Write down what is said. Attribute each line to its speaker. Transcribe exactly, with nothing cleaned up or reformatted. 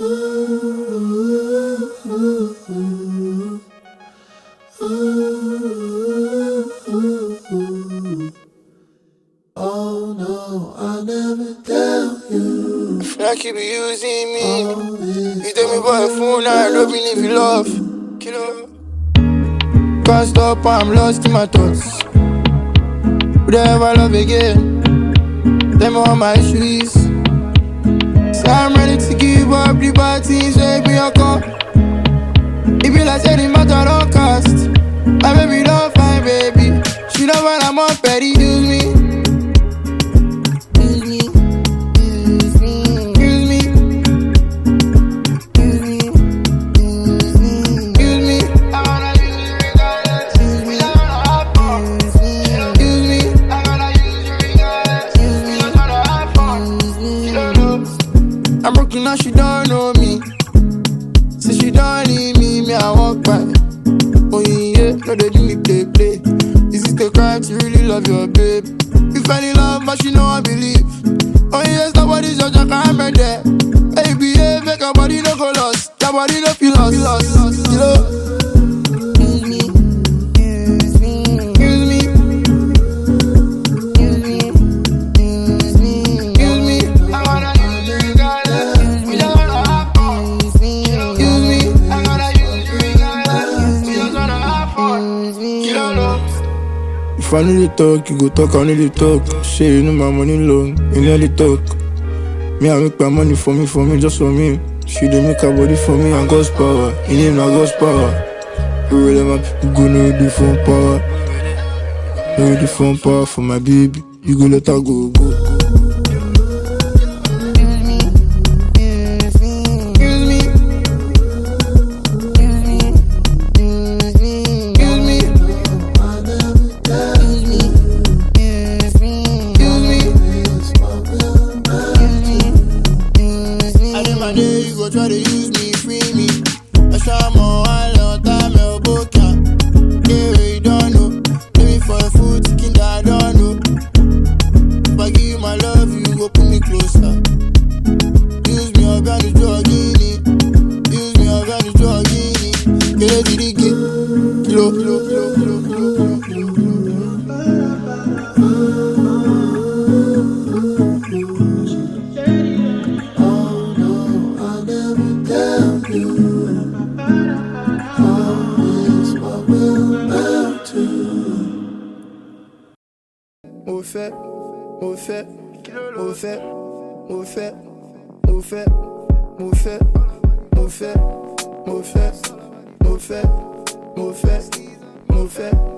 Speaker 1: Oh no, I never tell you. I feel like you be using me. You tell me about a phone, I don't believe you love. Killer. Can't stop, I'm lost in my thoughts. Would I ever love again? Them all my issues. So I'm ready to give up the bad things, so me a call. It be like saying matter don't cost. My baby don't find baby. She know when I'm on petty, use me. Use me. Use me. Use me. Use me. Use me. Use me. I wanna use you regardless. Use me. I wanna have fun. Use me. Use me. I wanna use you regardless. Use me. I wanna have fun. Use me. She don't know. I'm broken now, she don't know me. Since she don't need me, me I walk by. Oh yeah, no they do me play play. Is it a crime to really love your babe? You fell in love, but she know I believe. Oh yes, nobody's your jack, I'm right there. Baby, yeah, make your body no go lost. Your body no feel lost, feel lost, you know. Use me, use me, use me, use me, use me, use me. I wanna use you regardless. We don't wanna have fun. Use me, use me. I wanna use you regardless. We don't wanna have fun. You don't know. If I need to talk, you go talk, I need to talk. Say you know my money long, you nearly talk. Me, I make my money for me, for me, just for me. She dey make her body for me and God's power. You need my God's power. You really man, you go know the phone power. Know the phone power for my baby. You go let her go, go, go. Try to use me, free me. I try more, I love time, I'll book ya. Yeah, you don't know. Maybe for a food, chicken that I don't know. If I give you my love, you go put me closer. Use me, I'll be drug in it. Use me, I'll be drug in it. Kilo, kilo, kilo, kilo, kilo, kilo, kilo, kilo, kilo. Au fait, au fait, au fait, au fait, au fait, au fait, au fait, au fait, au fait, au fait, au fait.